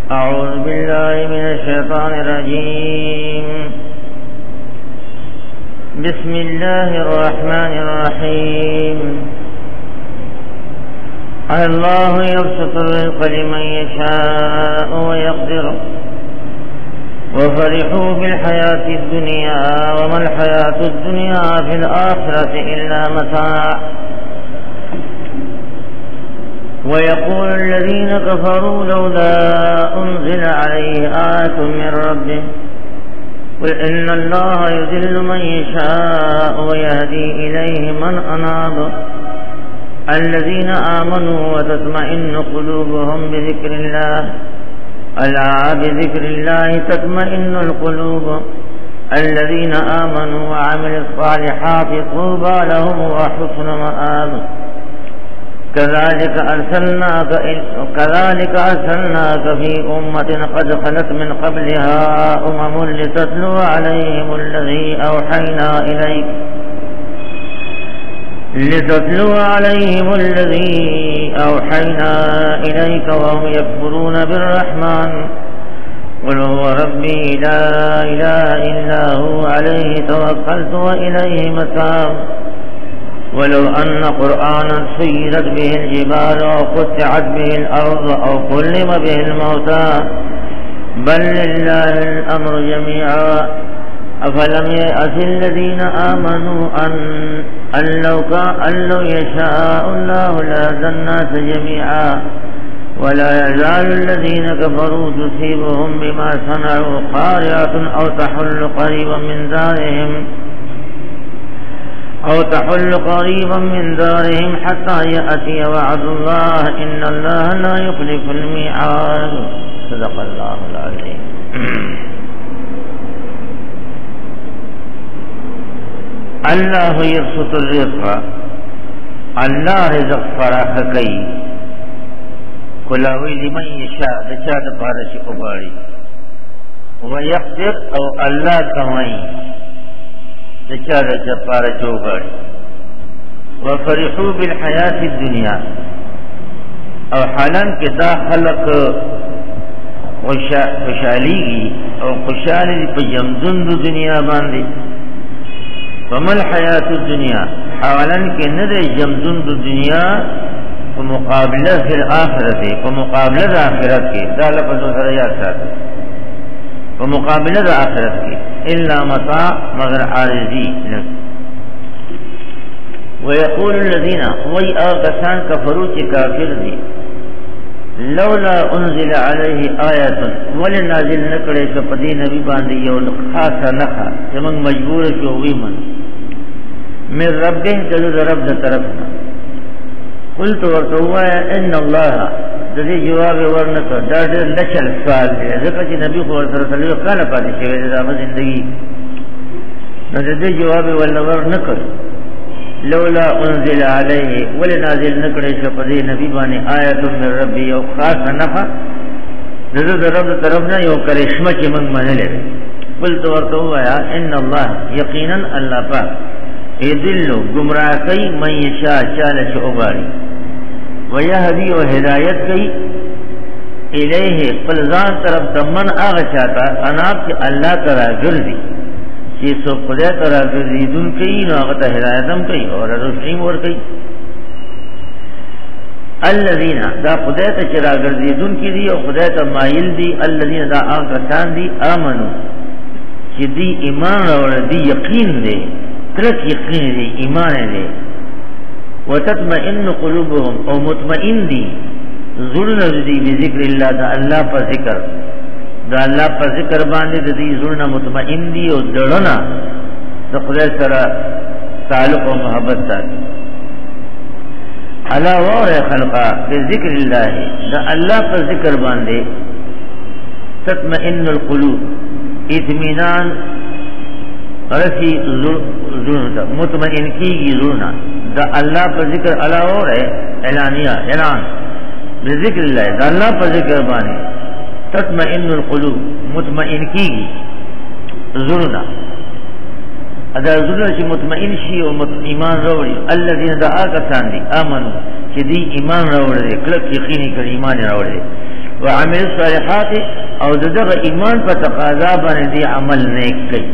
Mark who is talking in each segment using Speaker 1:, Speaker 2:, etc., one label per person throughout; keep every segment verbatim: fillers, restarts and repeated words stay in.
Speaker 1: أعوذ بالله من الشيطان الرجيم. بسم الله الرحمن الرحيم. الله يبسط الرزق لمن يشاء ويقدر وفرحوا بالحياة الدنيا وما الحياة الدنيا في الآخرة إلا متاع. ويقول الذين كفروا لولا أنزل عليه آية من ربه قل إن الله يضل من يشاء ويهدي إليه من أناب. الذين آمنوا وتطمئن قلوبهم بذكر الله ألا بذكر الله تطمئن القلوب. الذين آمنوا وعملوا الصالحات طوبى لهم وحسن مآب. كذلك أرسلناك كذلك أرسلناك في أمة قد خلت من قبلها أمم لتتلو عليهم الذي أوحينا إليك لتتلو عليهم الذي أوحينا إليك وهم يكفرون بالرحمن قل هو ربي لا إله إلا هو عليه توكلت وإليه متاب. ولو أن قرآنا سيرت به الجبال أو قطعت به الأرض أو كلم به الموتى بل لله الأمر جميعا. أفلم يأت الذين آمنوا أن أن لو أن لو يشاء الله لهدى الناس جميعا ولا يزال الذين كفروا تصيبهم بما صنعوا قارعة أو تحل قريبا من دارهم أو تحل قريبا من دارهم حتى يأتي وعد الله إن الله لا يخلف الميعاد. صدق الله العظيم. الله يبسط الرزق، الله رزق فراخ کوي کلاوی لمن یشاء د چا د پاره چې وغواړي ويقدر او الله کمای د چا د پاره چې وغواړي. وفرحوا بالحیات الدنیا او حالان کې دا خلق خوشحالیږي او خوشحالي په جمدون د دنیا باندې. ومل حیات الدنیا حالان کې نه د جمدون د دنیا په مقابله د آخرت په مقابله د آخرت کې دا لفظ سره یاد ساتئ په مقابله د آخرت کې الا متاع مگر عارضی. ويقول الذين وي آکسان کفروا چې کافر دي لولا انزل عليه آیه ول نازل نکړي چې په دې نبی باندې یو خاصه نخا چې موږ مجبور شوو من من ربه دغه رب د طرفنا. قلت ورتوا ان الله د دې جواب ورنکړ دا ډېر لچل سوال دی ځکه چې نبی خو سره سره کله پاتې شوی د زما ژوندۍ نو د دې جواب ورنکړ لولا انزل عليه ول نازل نکړي چې په دې نبی باندې آیت من ربي او خاص نفع دغه رب طرفنا یو کرشمه چې موږ منلې. قلت ورتوا ان الله یقینا الله پاک یذل گمراه کوي من یشاء چاله چې وغواړي ويهدي او هدایت کوي الیه فلزان طرف دمن هغه چاته اناب چې الله تعالی ګرځي چې سو خدای تعالی ګرځي دن کوي نو هغه ته هدایت هم کوي او رسول ور کوي. الذين دا خدای ته چې راګرځي دن کې دي او خدای ته مایل دي. الذين دا هغه کسان دي امنو چې دی ایمان اور دی یقین دی ترک یقین دی ایمان دی. وتطمئن قلوبهم او مطمئن دی زړونه دی بذکر الله دا الله په ذکر دا الله په ذکر باندې د دې زړونه مطمئن دی او دړونه د خدای سره تعلق او محبت ساتي. الا وره خلقا بذکر الله دا الله په ذکر باندې تطمئن القلوب اطمینان رسی زړونه مطمئن کیږي زړونه دا الله په ذکر علاوه ہے اعلانیہ اعلان بذکر الله دا الله په ذکر باندې تطمئن القلوب مطمئن کیږي زړونه ادا زړه چې مطمئن شي او ایمان راوړي الذين دعا کسان دي امنو چې دی ایمان راوړي کله یقیني کړي ایمان راوړي وعمل الصالحات او دغه ایمان په تقاضا باندې عمل نیک کوي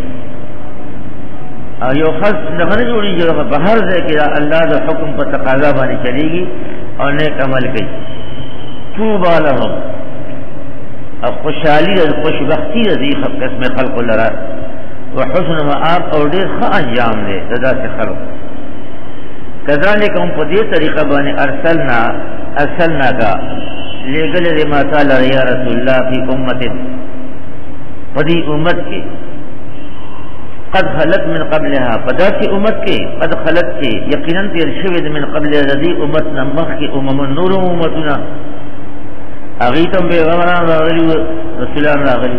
Speaker 1: او یو خاص دغه جوړي چې په هر ځای کې الله د حکم په تقاضا باندې چلیږي او نیک عمل کوي توبه لهم او خوشحالی او خوشبختی دې قسم خلق لرا وحسن مآب او ډېر ښه انجام دی داسې خلق کذالک هم په دې طریقه باندې ارسلنا ارسلنا کا لګل دې ما تعالی یا رسول الله فی امه په دې امت کې قد خلت من قبلها فداسي امت کې قد خلت کې یقینا تیر شوی من قبل ذی امت نمخ کې امم النور امتنا اغیتم پیغمبران راغلی رسولان راغلی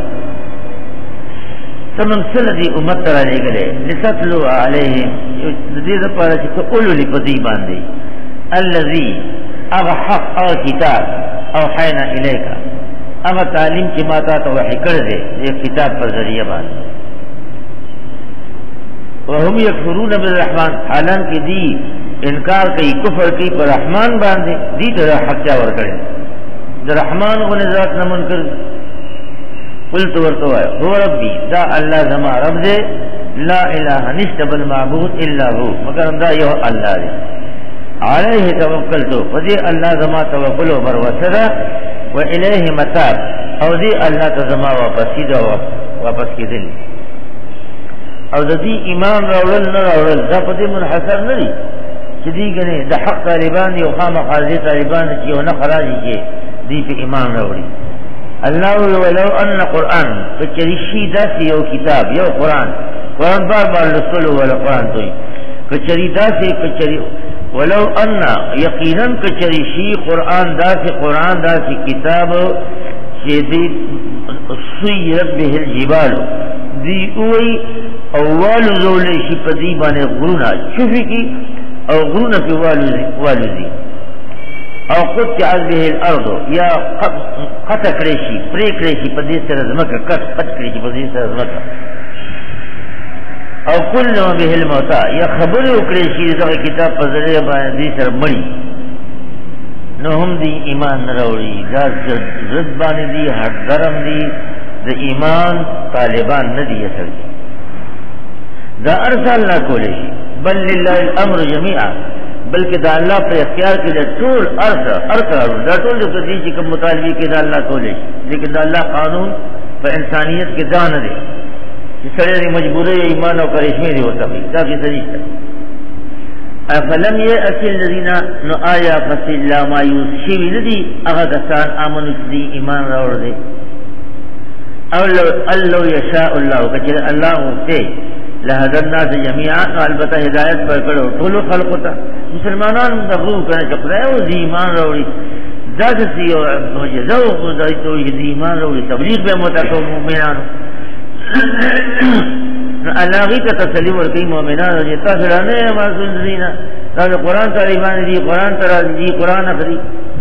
Speaker 1: تمام سندي امت را لګلې لتتلو علیهم دې لپاره چې تقولوا لپدی باندې الذي اغه حق او کتاب او حینا الیک اغه تعلیم چې ما ته وحی کړ دې دې کتاب پر ذریعہ باندې وهم یکفرون بالرحمن حالان کې دی انکار کوي کفر کوي پر رحمان باندې دې ته حق چا ور کړی د رحمان او ذات نه منکر قلت ورتوا هو ربي دا الله زما رب دے لا اله نشتبل معبود الا هو مگر دا یو الله دی علیه توکلت فدی الله زما توکل او بروسدا و الیه متاب او دی الله ته زما واپس کیدا واپس کیدل او د دې ایمان راول نه راول دا په دې منحصر نه دي چې دی کنه د حق طالبان یو خامخازي طالبان چې یو نه خراجي کې دی په ایمان راوړي الله ولو ان قران کچری داسې یو کتاب یو قران قران بار بار رسول ولا قران دوی کچری داسې کچری ولو ان یقینا کچری شی قران داسې قران داسې کتاب چې دی سیرت به الجبال دی اوی اول زول شي په دی باندې غرونه شوفي کی او غرونه په والوزي او قطع به الارض یا قطع کړي شي پرې کړي شي په دې سره زمکه کټ کټ کړي شي په دې سره زمکه او کل به الموت یا خبر وکړي شي دغه کتاب په ذریعہ باندې سره مړی نو هم دی ایمان راوړي دا زد باندې دی هر درم دی د ایمان طالبان نه دی اصل دا ارسل الله کولی بل لله الامر جميعا بلکې دا الله پر اختیار کې د ټول ارث ارث دا ټول د دې چې کوم مطالبه کې دا الله کولې لیکن دا الله قانون په انسانيت کې دا نه دی چې سره مجبورې ایمان او کرشمه دی وته دا کې صحیح ده افلم يأتي الذين نو آیا فصل لا ما يشوي ندي هغه کسان امنو دي ایمان راوړ دي او لو الله يشاء الله کچره الله ته لهذا الناس جميعا البته هدایت پر کړو ټول خلقو ته مسلمانان دغه کنه چې خدای او ایمان راوړي دا د یو معجزه او خدای ته ایمان راوړي تبلیغ به متکو مؤمنانو الله غي ته تسلیم ورکړي مؤمنانو چې تاسو نه معصوم دي نه دا قرآن ته ایمان دي قرآن ته دي قرآن اخري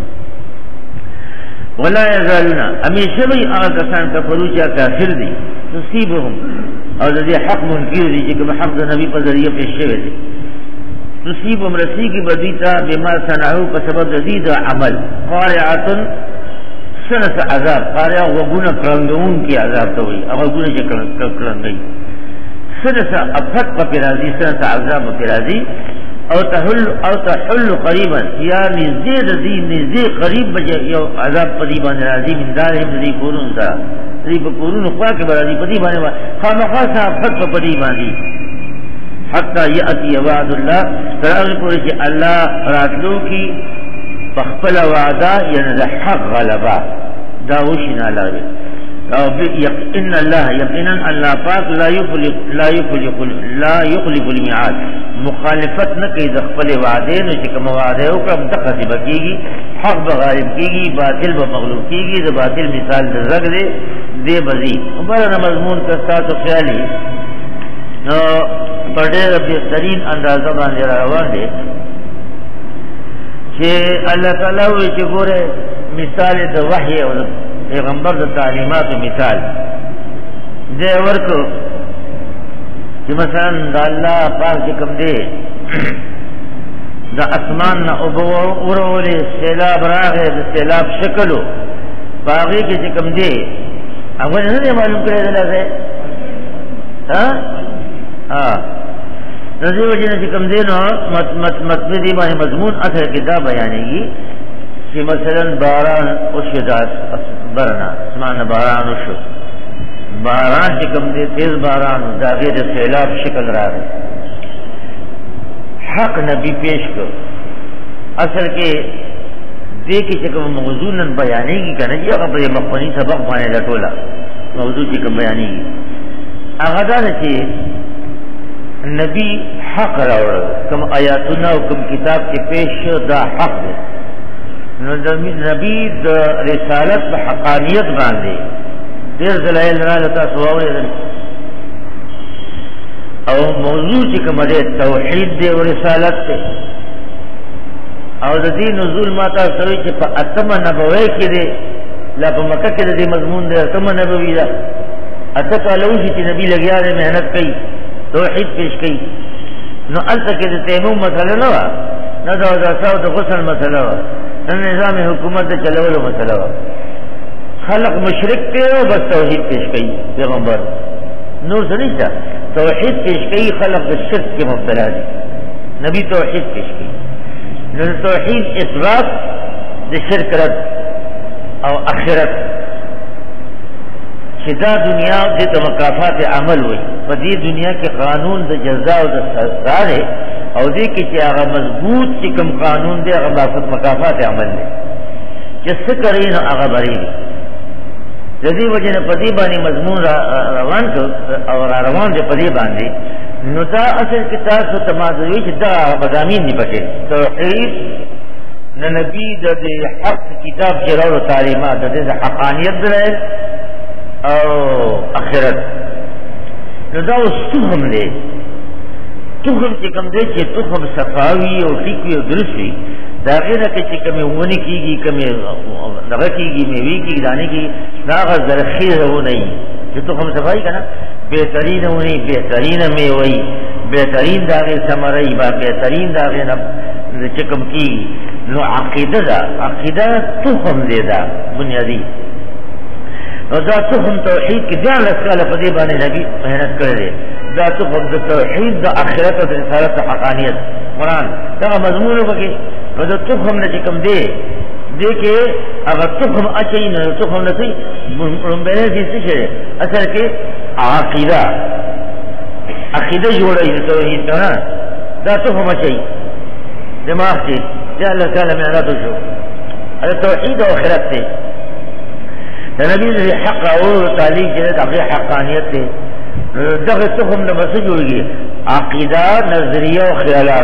Speaker 1: ولا يزالون همیشه وي هغه کسان کفرو چې کافر دي تصيبهم او د دې حق منکر دي چې کوم حق د نبی په ذریعہ پیښ شوی دي تصيبهم رسیږي بدیتا بما صنعوا په سبب د دې عمل قارعه سنه عذاب قارعه وګونه کرنګون کی عذاب ته وي هغه ګونه چې کرنګي سنه افت په راضي سنه عذاب په راضي او تحل او تحل قريبا یا نزيد ذي نزي قريب بجه یو عذاب پدی باندې راضي من دارهم ذي قرون دا ذي قرون خوا کې راضي پدی باندې خامخا صاحب حق پدی باندې حتى ياتي وعد الله ترغه پورې چې الله راتلو کی خپل وعده یعنی حق غلبا دا وشنا لاره او ان الله یقینا الله پاک لا یخلق لا یخلق لا یخلق الميعاد مخالفت نه کوي د خپل وعده نو چې کوم وعده او کوم تقسیم کیږي حق به غالب کیږي باطل به مغلوب کیږي د باطل مثال د زګ دی دی بزی عمره مضمون کا تاسو خیالي نو په ډېر بهترین اندازه باندې روان دي چې الله تعالی وی چې ګوره مثال د وحی او پیغمبر د تعلیمات مثال دې ورکو چې مثلا د الله پاک کوم دی د اسمان نه او ورولې سیلاب راغې د سیلاب شکلو باغی کې چې کوم دی هغه نه معلوم کړی دلته ها ها نزی وجنه چې کوم دی نو مت مت مطلب دی باندې مضمون اثر کې دا بیانېږي چې مثلا باران او شدات برنا اسمان باران او شو باران چې کوم دی تیز باران دا غیر سیلاب شکل راغی حق نبی پیش کړ اصل کې دې کې چې کوم موضوع نن بیانېږي کنه چې هغه په مخکنی سبق باندې لټولا موضوع چې کوم بیانېږي هغه دا چې نبی حق راوړ کوم آیاتونه او کوم کتاب کې پیش دا حق دی نو د نبی د رسالت په حقانیت باندې ډېر دلایل راغلي تاسو واورئ او موضوع چې کوم دی توحید دی او رسالت دی او د دې نزول ما تاسو سره چې په اتمه نبوي کې دی لا په مکه کې د مضمون دی اتمه نبوي دا اته کالو چې نبی لګیا دی مهنت کوي توحید پیش کوي نو الته کې د تیمم مسله نه و نه دا د اساو د غسل مسله و نه نظام حکومت د چلولو مسله و خلق مشرک ته او بس توحید پیش کوي پیغمبر نور څه نشته توحید پیش کوي خلق د شرک کې مبتلا دي نبی توحید پیش کوي نو توحید اثبات د شرک رد او اخرت چې دا دنیا د مکافات عمل وي په دې دنیا کې قانون د جزا او د سزا دی او دې کې چې هغه مضبوط چې کوم قانون دی هغه مکافات عمل دی چې څه کوي نو هغه بری دی د دې وجه نه په دې باندې مضمون روان او روان دی په دې باندې نو دا اصل کې تاسو تمازوي چې دا مضامین نه پکې توحید نه نبی د حق کتاب کې راو تعلیمات د دې حقانیت دی او اخرت نو دا اوس تخم دی تخم چې کوم دی چې تخم صفاوي او ټیکوي او درست وي دا غیر کې چې کومه ونی کیږي کومه دغه کیږي میوي کیږي دانه کیږي دا غ زرخیز ونه وي چې تخم صفاوي کنه بهترین ونی بهترین میوي بهترین داغه ثمرې با بهترین داغه نه چې کوم کیږي نو عقیده دا عقیده تخم دی دا بنیادی او دا تخم توحید کی ځان لسکاله په دې باندې نبی مهنت کړی دا تخم د توحید د آخرت او د رسالت حقانیت قرآن دا مضمون وکي او دا تخم نه کوم دی دې کې هغه تخم اچي نه تخم نه سي رومبره دي څه اصل کې عقیده عقیده جوړه د توحید نه دا تخم اچي دماغ کې چې الله تعالی مهنت وشو دا توحید او آخرت دی د نبی د حق او تعلیم چې د حقانیت دی دغه تخم نه بس جوړیږي عقیده نظریه او خیالات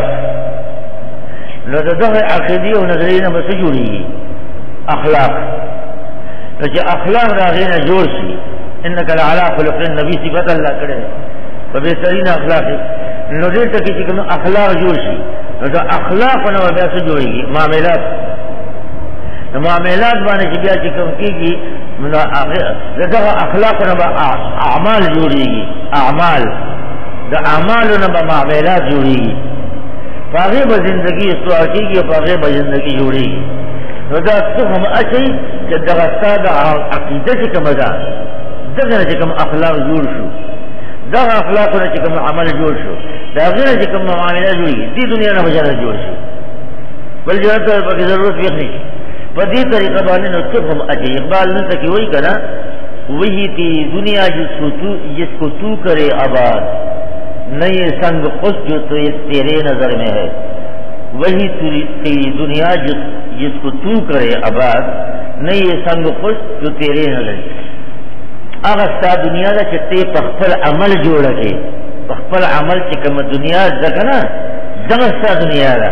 Speaker 1: نو دغه عقیده او نظریه نه بس جوړیږي اخلاق چې اخلاق راغی نه جوړ شي انک لعلى خلق النبي صفات الله کړه په بهترین اخلاق نو دې ته چې کوم اخلاق جوړ شي نو دا اخلاق نه بس جوړیږي معاملات معاملات باندې چې بیا چې کوم کیږي نو دغه اخلاق نه اعمال جوړيږي اعمال د اعمالو نه معاملات جوړيږي هغه به ژوندۍ استوار کیږي او هغه به ژوندۍ جوړيږي نو دا څه هم اچي چې دغه ساده عقیده چې کوم ده دغه چې کوم اخلاق جوړ شو دغه اخلاق نه چې کوم عمل جوړ شو دا غیر چې کوم معاملات جوړيږي دې دنیا نه بجره جوړ شي بل جوړته په ضرورت وي نه په دې طریقه باندې نو څه هم اچي اقبال نه تکي وای کنه وہی تی دنیا جس کو تو جس کو تو کرے آباد نئے سنگ خود جو تو اس تیرے نظر میں ہے وہی تی دنیا جس جس کو تو کرے آباد نئے سنگ خود جو تیرے نظر اگر ستا دنیا دا چتے پخپل عمل جوڑ کے پخپل عمل چکم دنیا دکنا دغه ستا دنیا دا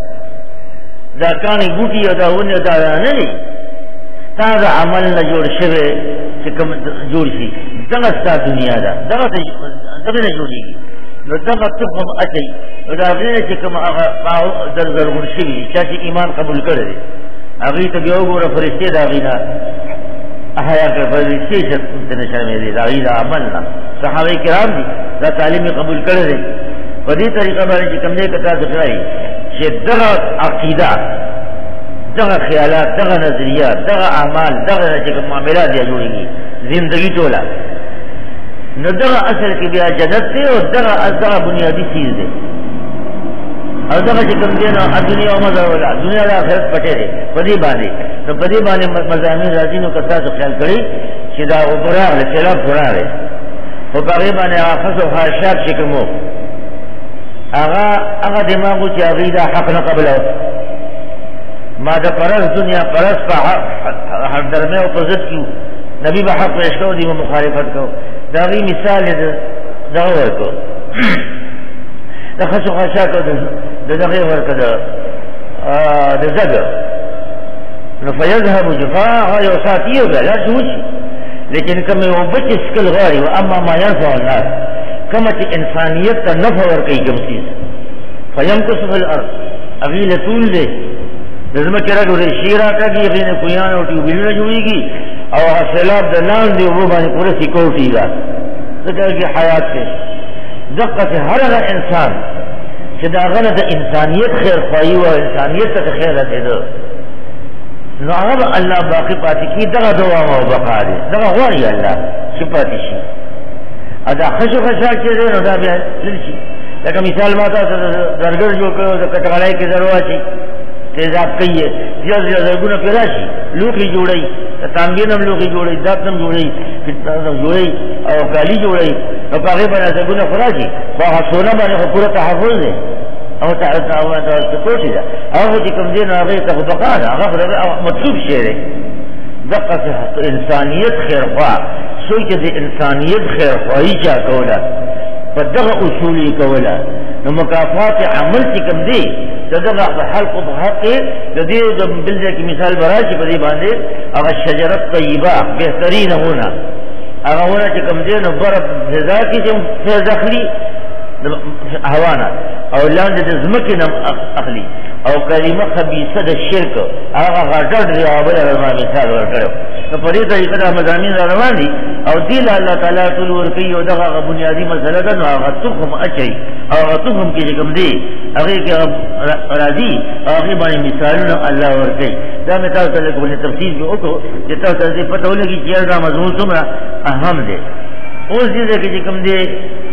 Speaker 1: دا کانی بوٹی او دا ونی دا نه دی تا دا عمل نه جوړ شوی چې کوم جوړ شي دغه ستا دنیا دا دغه دغه نه جوړیږي نو دغه تخم اچي دا غیر چې کوم هغه در زرغون شوی چې ایمان قبول کړی هغه ته بیا وګوره فرشته دا غینا احیا کې فرشته چې څنګه شامل دي دا غینا عمل نه صحابه کرام دي دا تعلیم قبول کړی دي په دې طریقه باندې چې کوم نه کتا ځای چې دغه عقیده دغه خیالات دغه نظریات دغه اعمال دغه چې معاملات دی جوړیږي زندگی ټوله نو دغه اصل کې بیا جنت دی او دغه دغه بنیادی چیز دی او دغه چې کوم دی نو دنیا او مزه ولا دنیا د آخرت پټه دی په دې باندې نو په دې باندې مزامین راځي نو کتا څه خیال کړی چې دا وګړه له خلاف وراله او هغه باندې حافظ او خاشاب چې کومو هغه هغه دماغو چې هغه دا حق نه قبله ما دا پرس دنیا پرس په هر درمه او په ضد کیو نبی به حق پېښو دی مخالفت کو دا غي مثال دا ورکو دا خاصو خاصه د دغه ورکو دا د زګ نو فیذهب جفاء یو ساتیو بلا جوش لیکن کمه یو بچ سکل غاری و اما ما ينفع الناس کما چې انسانیت ته نفع ورکړي کوم چیز فیمکث فی الارض اغیل طول دے دزمه کرا ډوره شیرا کږي غینه کویان او ټیوبل جوړیږي او حاصلات د نان دی وو باندې پوره سکیورټی دا دغه حیات ته دقه هر هغه انسان چې دا غنه د انسانیت خیر خوایي او انسانیت ته خیر رسیدو نو هغه الله باقی پاتې کی دغه دوا او بقا دي دغه غوړي الله چې پاتې شي ادا خشو خشاک چې نو دا بیا لشي لکه مثال ما تاسو درګر جوړ کړو د کټغړای کې ضرورت تیزاب کئیے زیاد زیاد ارگونا پیراشی لوخی جوڑی تانبینم لوخی جوڑی داتنم جوڑی فتنم جوڑی او کالی جوڑی او پاگی بنا سرگونا فراشی باقا سونا بانے خو پورا تحفظ دے او تکوشی دا او جی کم دین آغی تخو بقانا آغا مطلوب شیرے دقا سے انسانیت خیر خواہ سوئی که دی انسانیت خیر خواهی چا کولا پا دغا اصولی کولا نو مکافات عمل چی کم دی دغه حلق په حق د دې د بلځه کې مثال براشي په دې باندې هغه شجره طیبه بهترین هونه هغه ونه چې کوم دې نو بر فضا کې چې فزخلی هوانا او لاندې د زمکې نم اخلي او کلمه خبيثه د شرک هغه غټړ دی او بل ما مثال ورکړو نو په دې طریقه د مزامین روان دي او دې الله تعالی ټول ورکی او دغه بنیادی مسله ده نو هغه تخم اچي او هغه تخم کې کوم دی هغه کې راځي هغه باندې مثالونه الله ورکی دا مثال ته کومه تفصیل وکړو چې تاسو دې پته ولګي چې دا مضمون څومره اهم دی اوس دې کې کوم دی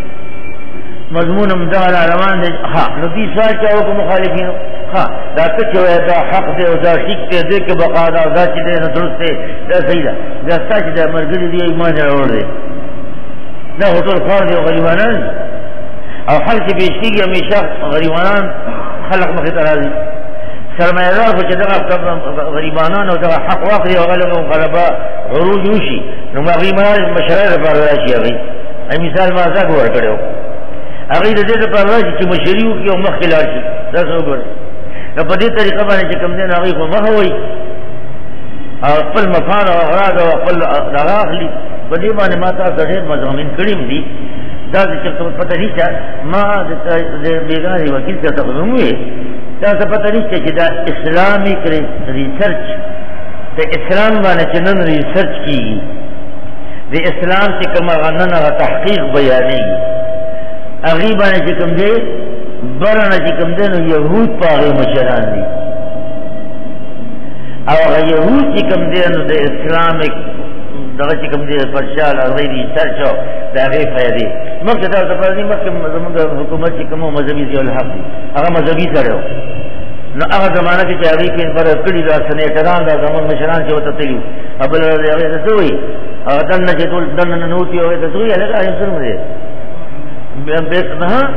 Speaker 1: مضمون مدار روان دي ها نو دي سوال چاو کو مخالفین ها دا ته دا حق دی او دا ټیک دی دې کې بقا دا دا چې دی نو درست دی دا صحیح ده دا ستاسو د مرګ دی ایمان راوړ دی دا ټول کار دی غریبانان او حل چې بيشتيږي همیشه غریبانان خلق مخې ته راځي سرمایه‌دار خو چې دا غریبانان او دا حق واخلي او غلبه غلبه عروج وشي نو غریبانان مشرع لپاره راشي هغه ای مثال ما ځکه ورکړو هغه دې د پرواز چې مشریو کې او مخکلار شي دا څه وګور نو په دې طریقه باندې چې کوم دین هغه خو مخ وي او خپل مفاد او اغراض او خپل دغاخلي په دې باندې ما تاسو ډېر مضامین کړیم دي دا چې څه پته نشته ما د بیګاری وکیل ته تقدم وي دا څه پته نشته چې دا اسلامي ریسرچ ته اسلام باندې چې نن ریسرچ کیږي د اسلام چې کوم غننه تحقیق بیانېږي اغیبا نے چکم دے برنا چکم دے نو یہود پاغی مشران دی او اغا یہود چکم دے نو دے اسلامک دغا چکم دے پرشال اغیبی سرچو دا اغیب فیدی مقصد تا تفرزی مقصد زمانگا حکومت چکمو مذہبی زیو الحق دی اغا مذہبی سرو نو اغا زمانہ کی چاہوی که ان پر کڑی دا سنیٹران دا زمان مشران چو تتلیو ابل رضی اغیب تسوئی اغا دن چتول دن نوتی اغیب تسوئی لگا ایم سرم دے بیتنا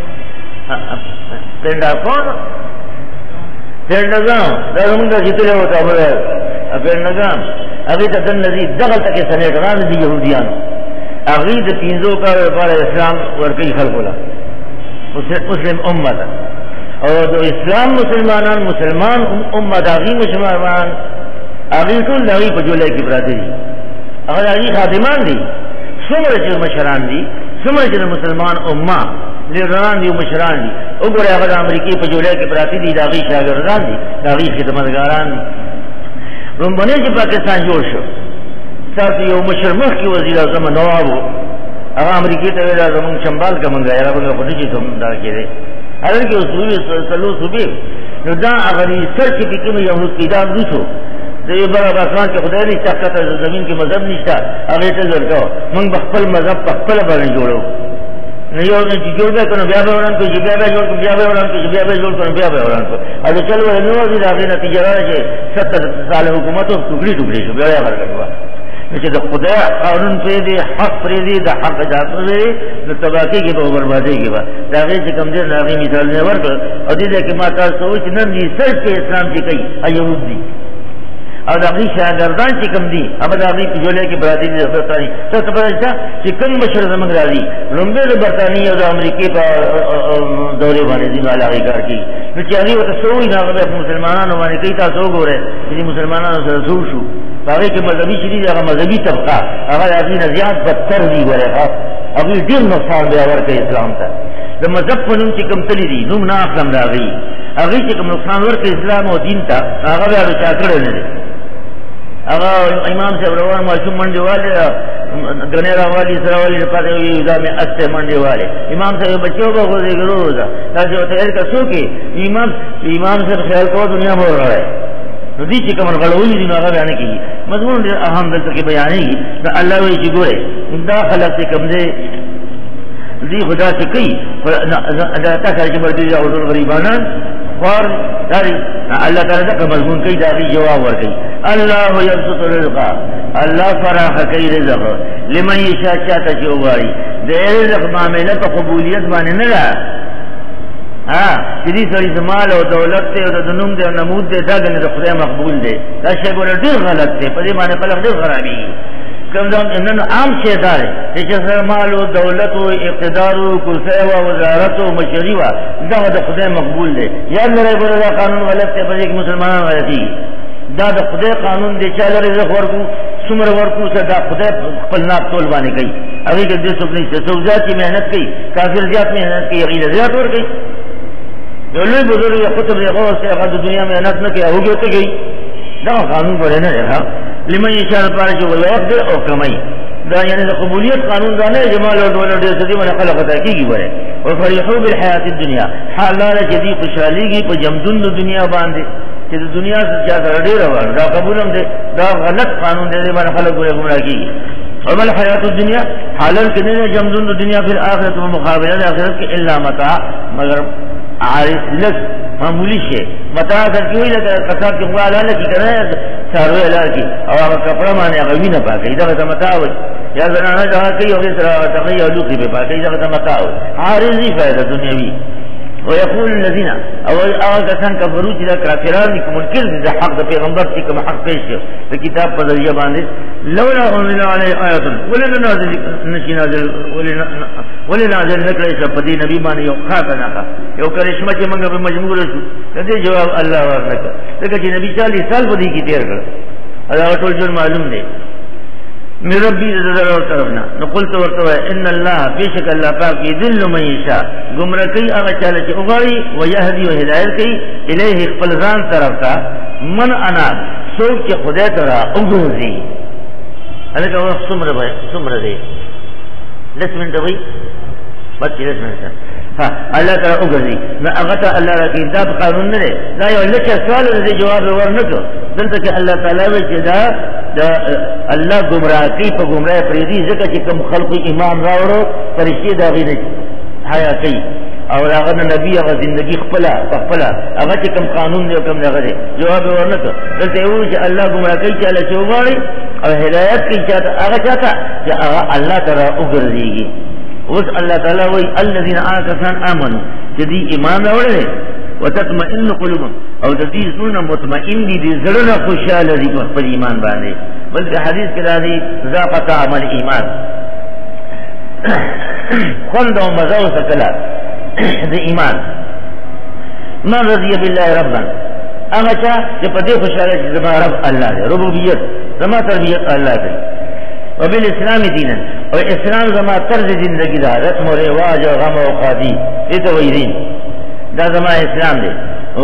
Speaker 1: پینڈا کون پینڈگام دا زمانگا جتلے ہوتا بڑا پینڈگام اگی تا دن نزید دغل تک سنیٹران دی یہودیان اگی تا پینزو کا بارا اسلام ورکی خلقولا مسلم امت اور دو اسلام مسلمانان مسلمان امت اگی مسلمان اگی کل اگی پجولے کی براتی دی اگر اگی خادمان دی سمر چر مشران دی سمر چر مسلمان امت لیڈران دی مشران دی اگر اگر امریکی پجولے کی براتی دی داغی شاگردان دی داغی خدمتگاران دی رنبنے چی پاکستان جوڑ شو ساتھ یو مشرمخ کی وزیر اعظم نوابو اگر امریکی تویل اعظم چمبال کا منگا یرا بگا خودی چی تم دا کی دے حضر کی اصولی سلو صوبی نو دا اغری سر چې کوم یهود کیدان روسو دې بل آسمان کې خدای نه چاکته زمين کې مذهب نشته هغه ته ورکو موږ خپل مذهب خپل باندې جوړو نه یو نه جوړ به کنه بیا به وران کو بیا به جوړ کو بیا به وران کو بیا به جوړ کو بیا به وران کو اته چلو نو دې هغه نتیجه راځي ستر سال حکومت ټوکړي ټوکړي شو بیا یې ورکړو چې د خدای قانون په دې حق پرې دې د حق ذاتو دې د تباہی کې به بربادي کې به دا غي چې کوم دې راغی مثال نه ورکړ او دې کې ما تاسو چې نن دې سر کې اسلام چې کوي ایوب دي او دا غي شاګردان چې کوم دي اب دا غي په جوړه کې برادری دي برتانی څه خبره ده چې کوم مشر زمنګ راځي لومبه د برتانی او د امریکای په دورې باندې دي علاوه کار کوي نو چې هغه ته سوې نه غوښته مسلمانانو باندې کوي تاسو وګوره چې مسلمانانو سره څه شو هغه کې مذهبي شری هغه مذهبي طبقه هغه هغه نه زیات بدتر دي ورغه هغه ډیر نقصان دی ورکه اسلام ته د مذهب په نوم چې کوم تللی دي نو نه اخلم راغی هغه چې کوم نقصان ورکه اسلام او دین ته هغه به چا کړل نه هغه امام صاحب روان ماشوم منډه والے غنیرا والی سره والی په دې ځای مې استه منډه والے امام صاحب بچو به غوږی ګرو دا تاسو ته هر کسو کې امام امام صاحب خیال کو دنیا مور راځي نو دې چې کوم غړولې دي هغه بیان کیږي مضمون دې اهم دلته کې بیانېږي دا الله وی چې ګوره دا خلک چې کوم دې دې خدا څخه کوي دا تاسو چې مرګ او غریبانان اور داري الله تعالی دا مضمون کوي دا جواب ورکړي الله يبسط الرزق الله فراخ کوي رزق لمن يشاء چاته چې وغواړي د رزق معاملې په قبولیت باندې نه ده ها چې دې سړي زمال او دولت ته او د نوم دې نمود دې دا غنه د خدای مقبول دی دا شی ګور ډیر غلط دی په دې باندې خلک ډیر خرابي کوم ځان نن عام شی دار چې سره مال او دولت او اقتدار او کرسي او وزارت او مشري وا دا د خدای مقبول دی یا لري ګور دا قانون غلط دی په دې کې مسلمانان راځي دا د خدای قانون دی چې لري رزق ورکو څومره ورکو څه دا خدای خپل ناب تول باندې کوي هغه دې څوک نه څه ذاتي مهنت کوي کافر ذات مهنت کوي هغه ذات ور کوي یو لوی بزرگ خطب دی غوث سے اگر دنیا میں محنت نہ کیا ہوگی تو گئی دا قانون بڑے نہ رہا لمن یشاء پارے جو ویقدر او کمائی دا یعنی دا قبولیت قانون دا نہیں جمال اور دولت دے سدی من خلق تاکی کی بڑے اور فرحوا بالحیات الدنیا حال لا جدی خوشحالی کی په جمدن دنیا باندې چې دنیا سے کیا کر ډیر روان دا قبولم دے دا غلط قانون دے من خلق گمراہ کی وما الحیات الدنیا حالن کنے جمدن دنیا پھر آخرت و مقابلہ آخرت کے الا متاع مگر عارف لک معمولی شے متاع کر کے وہی لگا قصاب کے ہوا لاله کی کرے سارو اعلان کی او هغه کپڑا باندې هغه وینه پاکي دا ته متاع وي یا زنانه دا کوي او سره تقي او لوخي به پاکي دا ته متاع وي عارضی فائدہ دنیوی ويقول الذين او اغه کسان کفرو چې دا کافرانو کوم منکر دي د حق د پیغمبر چې کوم حق پیش شو د کتاب په ذریعہ باندې لولا انزل علی آیات ولن نازل نشي نازل ولن نازل نکړي چې په دې نبی باندې یو خاصه نه یو کرشمه چې موږ په مجبور شو دې جواب الله ورنکړه دغه چې نبی چالیس سال په دې کې تیر کړ دا ټول ټول معلوم دی من ربی ذرا اور طرفنا نو قلت ورته ان الله بیشک الله پاک یذل من یشاء گمراه کوي هغه چاله چې وغواړي او يهدي او هدایت کوي الیه خپل ځان طرف ته من انا څوک چې خدای تعالی وګوري هغه وخت څومره وای څومره دی لس منټه وای بس لس منټه ها الله تعالی وګوري نو هغه ته الله راکې دا قانون نه دی دا یو لکه سوال دی جواب ورنکړو دلته کې الله تعالی وایي چې دا دا الله گمراه کوي په گمراه پریدي ځکه چې کوم خلق ایمان راوړو فرشتي دا غي نه حیا کوي او هغه نبی هغه زندگی خپل خپل هغه چې کوم قانون دی کوم نه غره جواب ورنکړو دلته یو چې الله گمراه کوي چې الله چوغاړي او هدایت کوي چې هغه چاته چې هغه الله تعالی وګرځيږي اوس الله تعالی وایي الذين آمنوا چې دې ایمان راوړل وتطمئن قلوبهم او د دې زړه مطمئن دي دې زړه خوشاله دي په ایمان باندې بلکې حدیث کې راځي ذاقت عمل ایمان خوند او مزه او سکلا د ایمان من رضی بالله ربا هغه چې په دې خوشاله چې زما رب الله دی ربوبیت زما تربیت الله دی وبالاسلام دینا او اسلام زما طرز زندگی دا رسم او رواج او غم او قاضی دې ته وایي دا زما اسلام دی و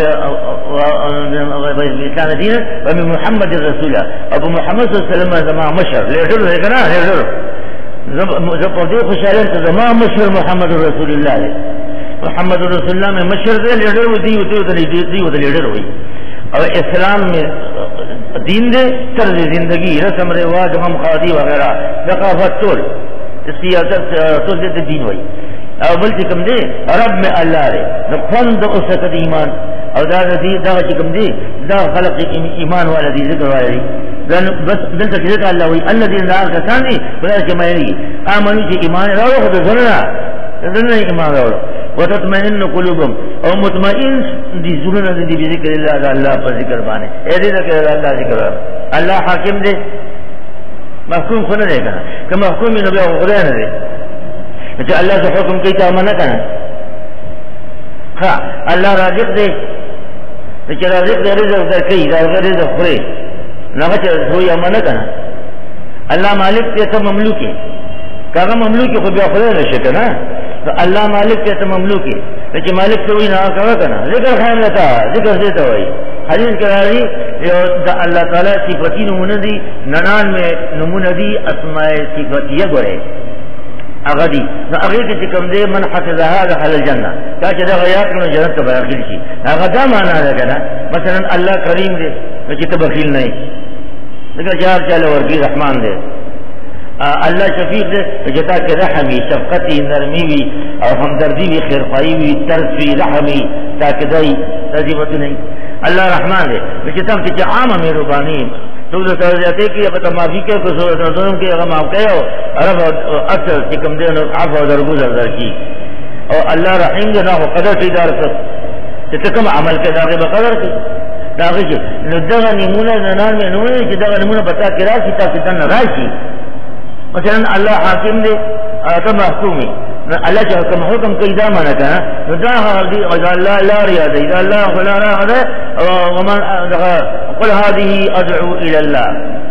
Speaker 1: بإسلام دينا وبمحمد رسول ابو محمد صلى الله عليه وسلم زما مشر لیډر دی کنه لیډر زه په دې خوشاله ته زما مشر محمد رسول الله دی محمد رسول اللہ میں مشر دے لیڈر ہوئی دی ہوتی ہوتی ہوتی لیڈر ہوئی اور اسلام میں دین دے طرز زندگی رسم رواج غم خادی وغیرہ ثقافت طول سیاست طول دے دین ہوئی او بل چکم دے رب میں اللہ رے نقفند اسد ایمان او دا دی دا چکم دے دا خلق ایمان والا دی ذکر والا دی بس دلتا ذکر اللہ ہوئی اللہ دین دا کسان دی بلا چمائنی آمنی چی ایمان راوڑو خود ذرنا ذرنا ایمان راوڑو وتطمئن قلوبهم او مطمئن دی زلنا دی بذکر اللہ دا اللہ پر ذکر بانے اے دی ذکر اللہ ذکر اللہ حاکم دے محکوم خونه دی کنه که محکوم نو بیا خدای نه دی چې الله څه حکم کوي ته منه کنه ها الله رازق دی چې رازق دی رزق درکې دا رزق خوري نه چې هو یې منه کنه الله مالک ته ته مملوکي کاغه مملوکي خو بیا خدای نشي کنه الله مالک ته مملوکي چې مالک ته وي نه کاغه کنه ذکر خیر لتا ذکر دې ته وایي حدیث کے راوی دا اللہ تعالی صفتی نمونہ دی ننان میں نمونہ دی اسماء صفتیہ گورے اغدی نا اغیر کی چکم دے من حفظها دخل الجنہ کہا چا دا غیات میں جنت کا بخیل شی اغدا مانا دا کنا مثلا اللہ کریم دے چا بخیل نہیں لیکن جہاں چالا ورگی رحمان دے اللہ شفیق دے جتا کہ رحمی شفقتی نرمی وی اور ہمدردی وی خیرخوائی وی ترس وی رحمی تاکہ دائی تذیبت نہیں اللہ رحمان دے بچتم کہ عام مہربانی تو توجہتے کہ اب معافی کے کو سورۃ کے اگر معاف کہو عرب اصل کہ کم دے عفو درگزر در کی اور اللہ رحیم دے نہ قدر کی دار سے کہ کم عمل کے داغے بقدر کی داغے کی دغه نمونه ننان میں نمونه چې دغه نمونه پتا کرا کی تاسو ته راشي مثلا الله حاکم دے ته محکومی اللہ جو حکم حکم کوي دا معنا کنه دا هذه اذا الله لا رياض اذا الله لا رياض ومن قل هذه ادعو الى الله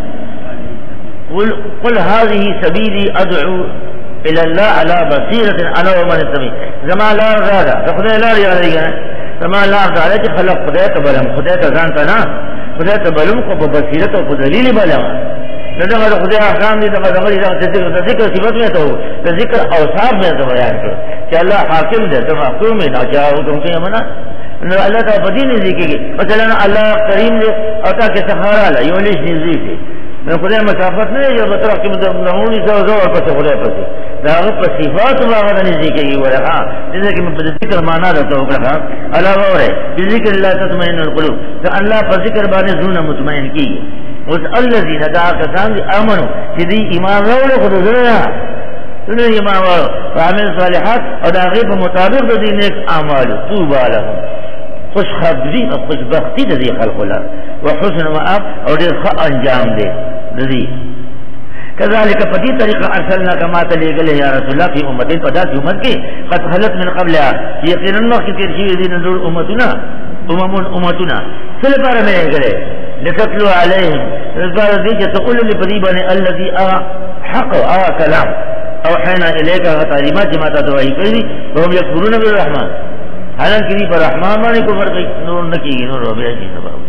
Speaker 1: قل قل هذه سبيلي ادعو الى الله على بصيرة انا ومن اتبعني زما لا رياض خدای لا رياض زما لا رياض خلق خدای ته بلم خدای ته ځان ته نه خدای ته بلم کو په بصیرت او په دلیل بلم نظر خدای احکام دي دغه دغه ذکر صفات میں تو ذکر اوصاف میں تو بیان کړ چې الله حاکم دی ته محکوم نه جاو کوم کې معنا نو الله تعالی په دې نه ذکر مثلا الله کریم دی او تا کې سخارا لا یو لږ نږدې دی نو خدای مسافت نه یو تر کې مدونی زو زو په خدای پسې دا په صفات باندې نه ذکر ورها دې کې په ذکر معنا ده تو کړه الله وره ذکر الله تطمئن القلوب ته الله په ذکر باندې زونه مطمئن کیږي اس الذين دعا کسان دی امنو چې دی ایمان راوړل خو دغه نه ایمان راوړل عامل صالحات او دا غیب مطابق د دین نیک اعمال توبه لهم خوش خبری او خوش بختی د دې خلق الله وحسن مآب او دې ښه انجام دی د دې كذلك فدي طريقه ارسلنا كما تلقى يا رسول الله في امه فدات امت کی قد خلت من قبلها یقینا وقت تیر شي دین نور امتنا امم امتنا سل بار میں گئے لتتلو عليهم رضا دي تقول لبريبان الذي ارى حق ارى كلام اوحينا اليك تعليمات ما تدعي كذي وهم يكفرون بالرحمن حالانکہ دی پر رحمان مانے کو فرق نور نہ کی نور ہو گیا جی سبب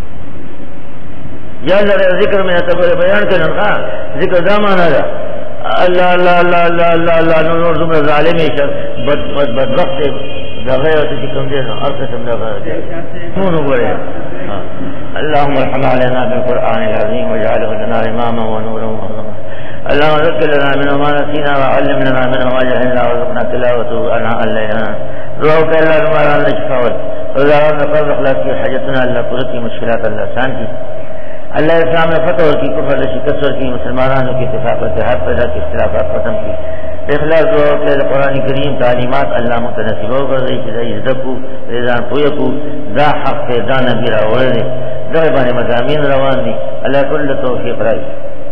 Speaker 1: یا اللہ ذکر میں تبر بیان کرنا ہاں ذکر زمانہ ہے اللہ اللہ اللہ اللہ اللہ اللہ نور زم ظالم شر بد بد بدبخت دغه ته کوم دي هر قسم دغه نور وګورئ اللهم ارحم علينا بالقران العظيم واجعله لنا اماما ونورا وهدى اللهم ذكر لنا منه ما نسينا وعلمنا منه ما جهلنا وارزقنا تلاوته اناء الليل روح الله ما لا نشفاول وزارة نقرر اخلاق کی حاجتنا اللہ قدرت کی مشکلات اللہ آسان کی اللہ اسلام میں فتح کی کفر شکست کی مسلمانوں کی اتفاق اتحاد پیدا کی اختلافات ختم کی اخلاص دعا کے قرآن کریم تعلیمات اللہ متناسب ہو کر رہی چیزیں عزدکو ریزان پویکو دا حق سے دا نبی راوڑے دا بانے مضامین روان دی اللہ کل توفیق رائی